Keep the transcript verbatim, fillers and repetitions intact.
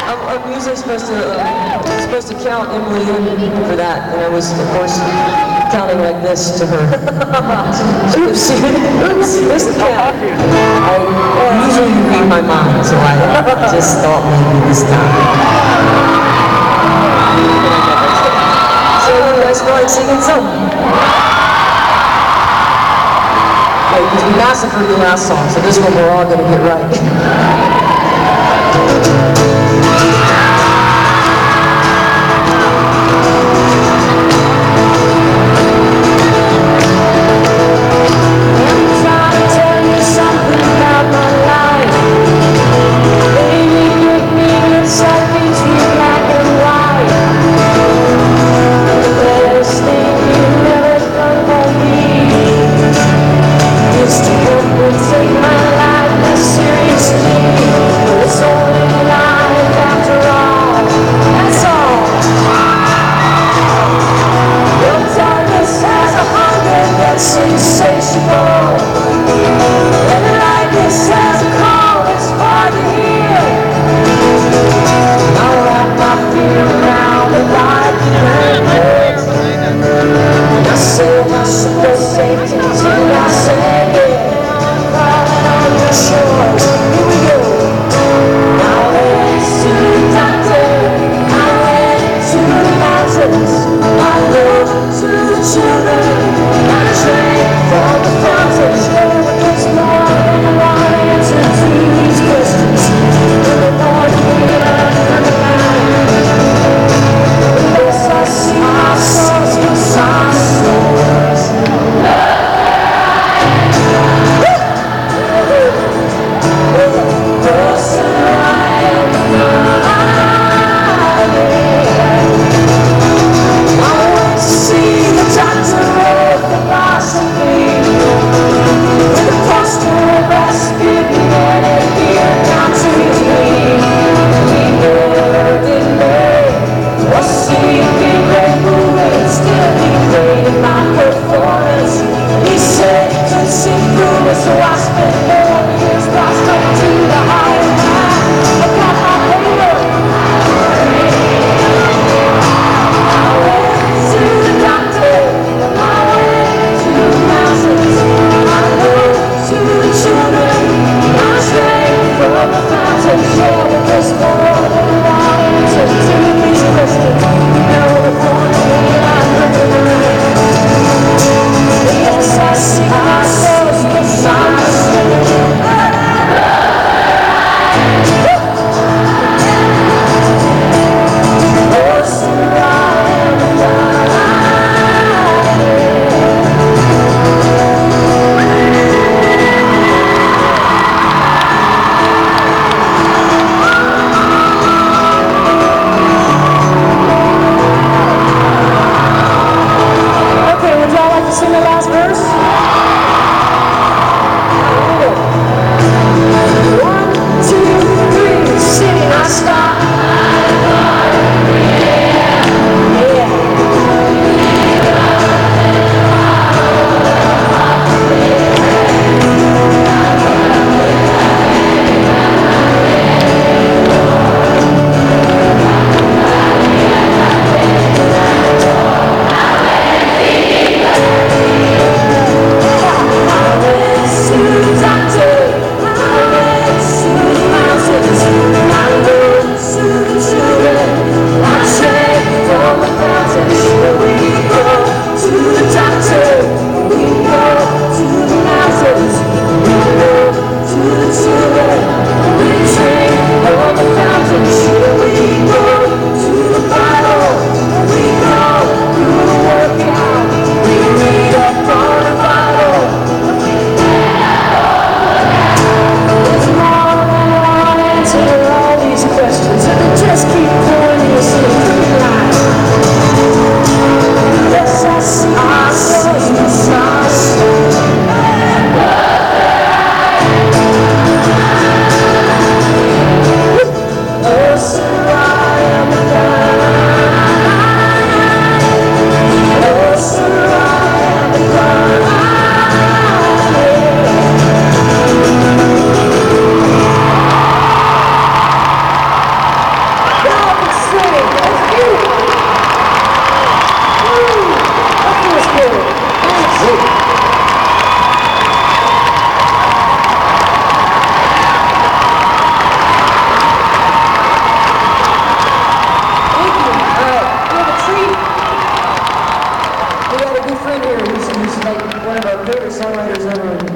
I'm, I'm usually supposed to uh, supposed to count Emily in for that, and I was, of course, counting like this to her. Oops, oops, missed the count. I usually read my mind, so I just thought maybe this time. So you guys feel like singing something? Wait, because we massacred the last song, so this one we're all going to get right. Take my life seriously, it's only life. like one of our favorite songwriters ever.